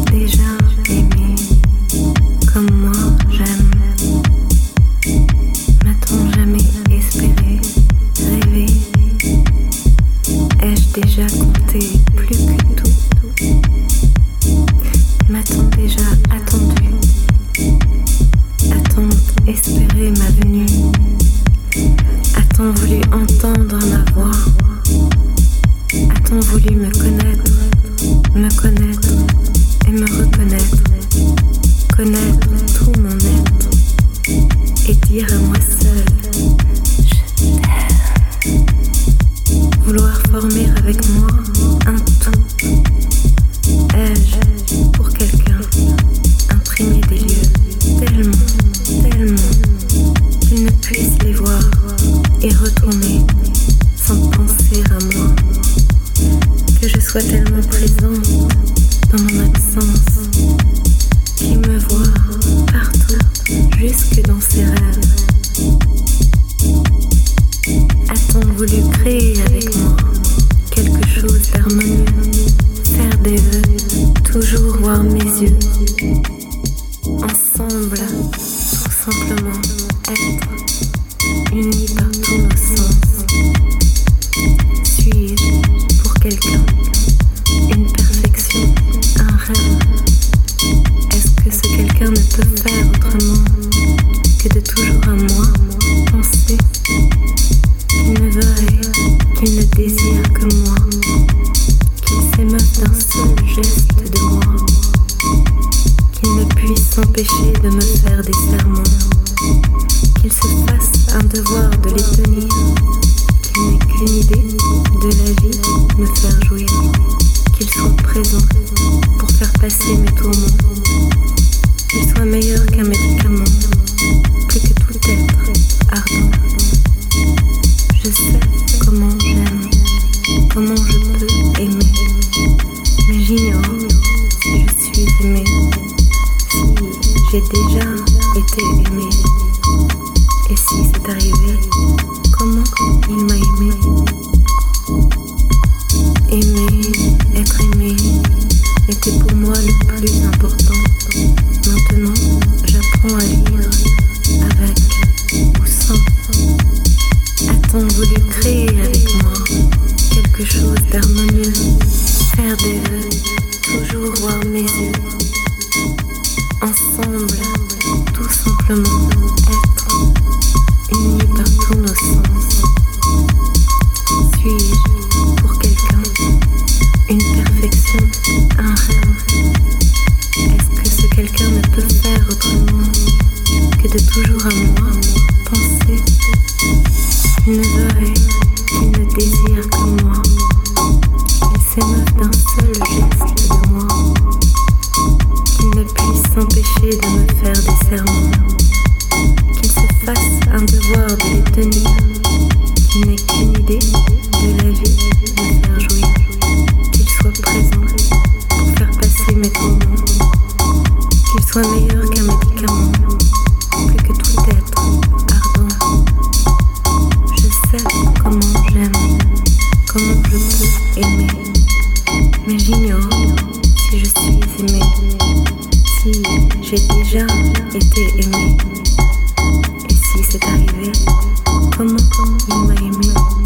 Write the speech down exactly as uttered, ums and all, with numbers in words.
déjà aimé comme moi j'aime? M'a-t-on jamais espéré, rêvé? Ai-je déjà compté plus que tout? M'a-t-on déjà attendu? A-t-on espéré ma venue? A-t-on voulu entendre ma voix? A-t-on voulu me connaître, me connaître et me reconnaître, connaître tout mon être et dire à moi seule, je t'aime. Vouloir former avec moi un tout. Ai-je pour quelqu'un imprimé des lieux tellement, tellement qu'il ne puisse les voir et retourner sans penser à moi? Que je sois tellement présente dans mon absence qu'il me voit partout, jusque dans ses rêves. A-t-on voulu créer avec moi quelque chose d'harmonieux, faire des vœux, toujours voir mes yeux ensemble, tout simplement être unis par tous nos sens? Suis-je pour quelqu'un une perfection, un rêve? Est-ce que ce quelqu'un ne peut faire autrement que de toujours à moi penser qu'il ne veuille, qu'il ne désire que moi, qu'il s'émeuve d'un seul geste de moi, qu'il ne puisse s'empêcher de me faire des serments, qu'il se fasse un devoir de les tenir, qu'il n'ait qu'une idée de la vie, me faire jouir, qu'il soit présent pour faire passer mes tourments, qu'il soit meilleur qu'un médicament, plus que tout être ardent. Je sais comment j'aime, comment je peux aimer, mais j'ignore si je suis aimée, si j'ai déjà été aimée, et si c'est arrivé, comment il m'a aimée. Aimer, être aimé, était pour moi le plus important. Maintenant, j'apprends à vivre avec ou sans. A-t-on voulu créer avec moi quelque chose d'harmonieux, faire des vœux, toujours voir mes yeux ensemble, tout simplement être unis par tous nos sens? Suis-je pour quelqu'un une perfection, un rêve? Est-ce que ce quelqu'un ne peut faire autrement que de toujours à moi penser qu'il ne veuille, qu'il ne désire que moi, qu'il s'émeuve d'un seul geste de moi, qu'il ne puisse s'empêcher de me faire des serments, qu'il se fasse un devoir de les tenir, qu'il n'ait qu'une idée de la vie, me faire jouir, qu'il soit présent pour faire passer mes tourments, qu'il soit meilleur qu'un médicament, plus que tout être ardent. Je sais comment j'aime, comment je peux aimer, mais j'ignore si je suis aimée, si j'ai déjà été aimée, et si c'est arrivé, comment il m'a aimée.